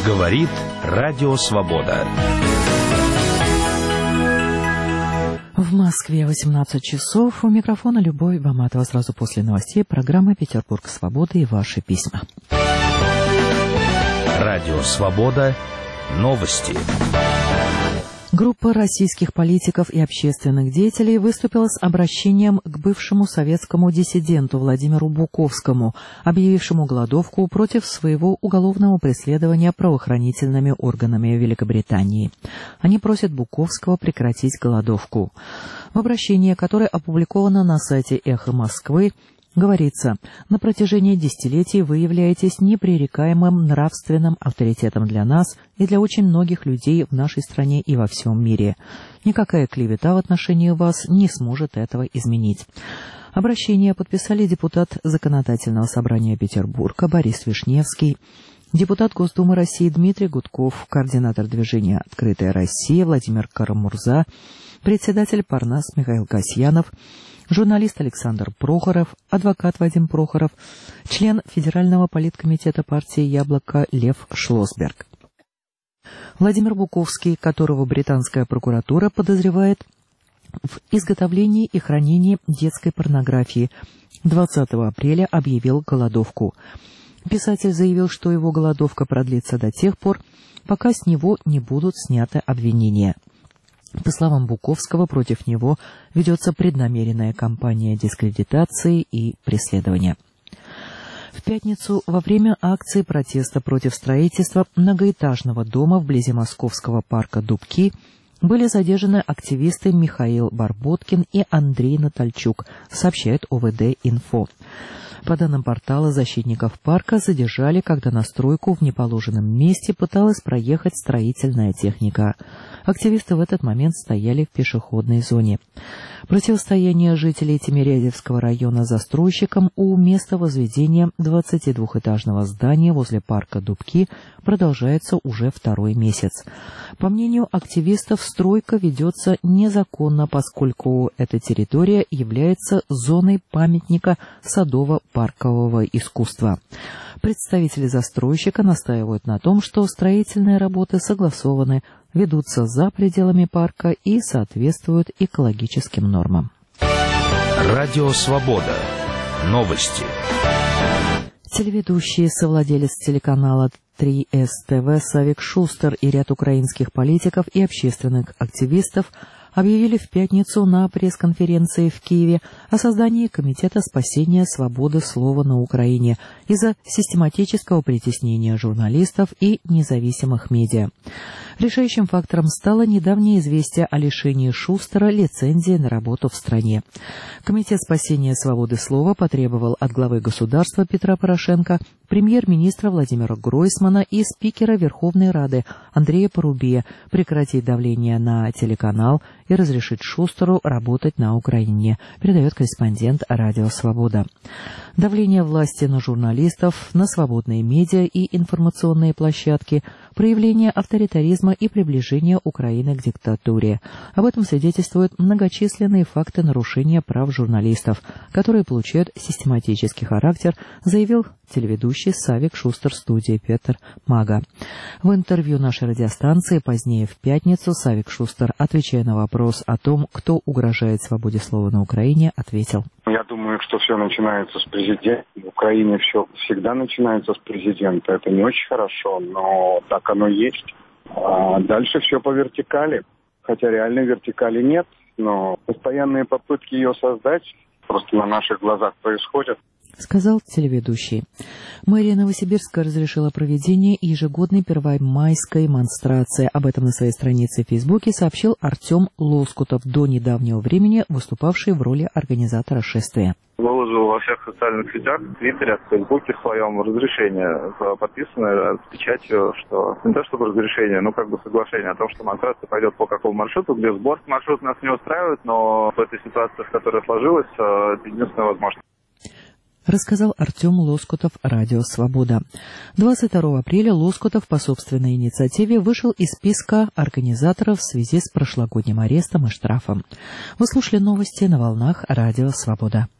Говорит Радио Свобода. В Москве 18 часов. У микрофона Любовь Баматова. Сразу после новостей программа «Петербург Свободы» и ваши письма. Радио Свобода. Новости. Группа российских политиков и общественных деятелей выступила с обращением к бывшему советскому диссиденту Владимиру Буковскому, объявившему голодовку против своего уголовного преследования правоохранительными органами Великобритании. Они просят Буковского прекратить голодовку. В обращении, которое опубликовано на сайте «Эхо Москвы», говорится: на протяжении десятилетий вы являетесь непререкаемым нравственным авторитетом для нас и для очень многих людей в нашей стране и во всем мире. Никакая клевета в отношении вас не сможет этого изменить. Обращение подписали депутат Законодательного собрания Петербурга Борис Вишневский, депутат Госдумы России Дмитрий Гудков, координатор движения «Открытая Россия» Владимир Карамурза, председатель Парнас Михаил Касьянов, журналист Александр Прохоров, адвокат Вадим Прохоров, член Федерального политкомитета партии «Яблоко» Лев Шлосберг. Владимир Буковский, которого британская прокуратура подозревает в изготовлении и хранении детской порнографии, 20 апреля объявил голодовку. Писатель заявил, что его голодовка продлится до тех пор, пока с него не будут сняты обвинения. По словам Буковского, против него ведется преднамеренная кампания дискредитации и преследования. В пятницу во время акции протеста против строительства многоэтажного дома вблизи московского парка Дубки были задержаны активисты Михаил Барботкин и Андрей Натальчук, сообщает ОВД-Инфо. По данным портала, защитников парка задержали, когда на стройку в неположенном месте пыталась проехать строительная техника. Активисты в этот момент стояли в пешеходной зоне. Противостояние жителей Тимирязевского района застройщикам у места возведения 22-этажного здания возле парка Дубки продолжается уже второй месяц. По мнению активистов, стройка ведется незаконно, поскольку эта территория является зоной памятника садово-паркового искусства. Представители застройщика настаивают на том, что строительные работы согласованы, ведутся за пределами парка и соответствуют экологическим нормам. Радио Свобода. Новости. Телеведущий, совладелец телеканала 3СТВ Савик Шустер и ряд украинских политиков и общественных активистов объявили в пятницу на пресс-конференции в Киеве о создании Комитета спасения свободы слова на Украине из-за систематического притеснения журналистов и независимых медиа. Решающим фактором стало недавнее известие о лишении Шустера лицензии на работу в стране. Комитет спасения свободы слова потребовал от главы государства Петра Порошенко, премьер-министра Владимира Гройсмана и спикера Верховной Рады Андрея Порубия прекратить давление на телеканал и разрешить Шустеру работать на Украине, передает корреспондент Радио Свобода. Давление власти на журналистов, на свободные медиа и информационные площадки, проявление авторитаризма и приближение Украины к диктатуре. Об этом свидетельствуют многочисленные факты нарушения прав журналистов, которые получают систематический характер, заявил телеведущий Савик Шустер студии Петр Мага. В интервью нашей радиостанции позднее в пятницу Савик Шустер, отвечая на вопрос о том, кто угрожает свободе слова на Украине, ответил: Я думаю, что все начинается с президента. В Украине все всегда начинается с президента. Это не очень хорошо, но так оно есть. А дальше все по вертикали. Хотя реальной вертикали нет, но постоянные попытки ее создать просто на наших глазах происходят. Сказал телеведущий. Мэрия Новосибирска разрешила проведение ежегодной первомайской монстрации. Об этом на своей странице в Фейсбуке сообщил Артем Лоскутов, до недавнего времени выступавший в роли организатора шествия. Выложил во всех социальных сетях, в Твиттере, в Фейсбуке своем разрешение, подписанное с печатью, что не то чтобы разрешение, но как бы соглашение о том, что монстрация пойдет по какому маршруту, где сбор. Маршрут нас не устраивает, но в этой ситуации, в которой сложилась, это единственная возможность. Рассказал Артем Лоскутов, Радио Свобода. 22 апреля Лоскутов по собственной инициативе вышел из списка организаторов в связи с прошлогодним арестом и штрафом. Вы слушали новости на волнах Радио Свобода.